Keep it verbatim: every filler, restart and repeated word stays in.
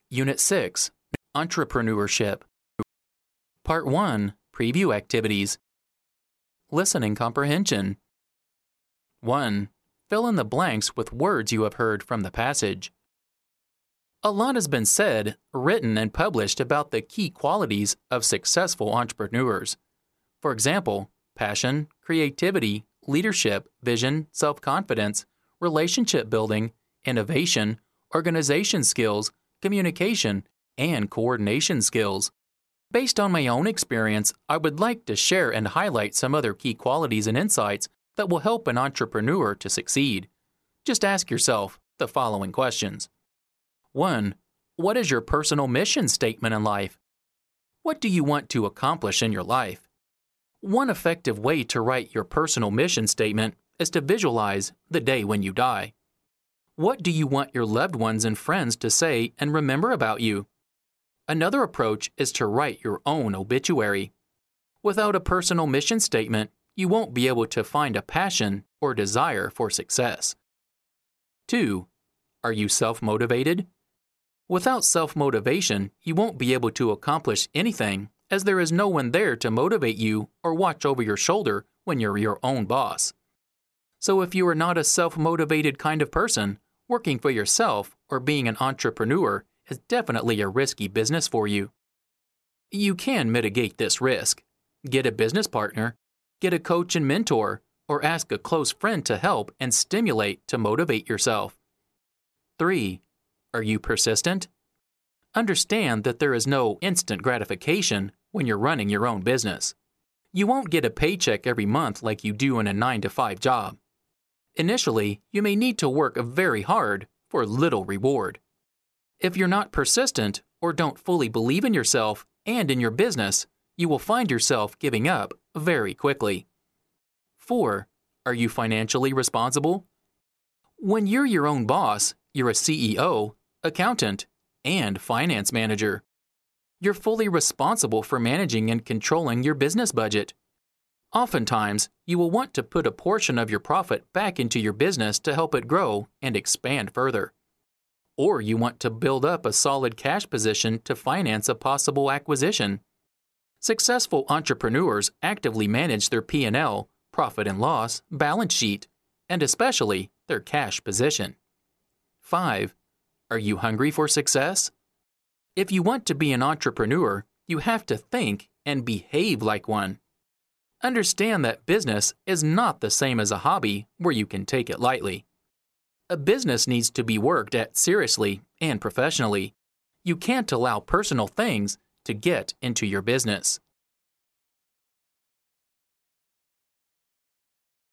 Unit six, Entrepreneurship. Part one, Preview Activities. Listening Comprehension. one. Fill in the blanks with words you have heard from the passage. A lot has been said, written, and published about the key qualities of successful entrepreneurs. For example, passion, creativity, leadership, vision, self-confidence, relationship building, innovation, organization skills, communication, and coordination skills. Based on my own experience, I would like to share and highlight some other key qualities and insights that will help an entrepreneur to succeed. Just ask yourself the following questions. one. What is your personal mission statement in life? What do you want to accomplish in your life? One effective way to write your personal mission statement is to visualize the day when you die. What do you want your loved ones and friends to say and remember about you? Another approach is to write your own obituary. Without a personal mission statement, you won't be able to find a passion or desire for success. two. Are you self-motivated? Without self-motivation, you won't be able to accomplish anything, as there is no one there to motivate you or watch over your shoulder when you're your own boss. So if you are not a self-motivated kind of person, working for yourself or being an entrepreneur is definitely a risky business for you. You can mitigate this risk. Get a business partner, get a coach and mentor, or ask a close friend to help and stimulate to motivate yourself. three. Are you persistent? Understand that there is no instant gratification when you're running your own business. You won't get a paycheck every month like you do in a nine to five job. Initially, you may need to work very hard for little reward. If you're not persistent or don't fully believe in yourself and in your business, you will find yourself giving up very quickly. four. Are you financially responsible? When you're your own boss, you're a C E O, accountant, and finance manager. You're fully responsible for managing and controlling your business budget. Oftentimes, you will want to put a portion of your profit back into your business to help it grow and expand further. Or you want to build up a solid cash position to finance a possible acquisition. Successful entrepreneurs actively manage their P and L, profit and loss, balance sheet, and especially their cash position. five. Are you hungry for success? If you want to be an entrepreneur, you have to think and behave like one. Understand that business is not the same as a hobby where you can take it lightly. A business needs to be worked at seriously and professionally. You can't allow personal things to get into your business.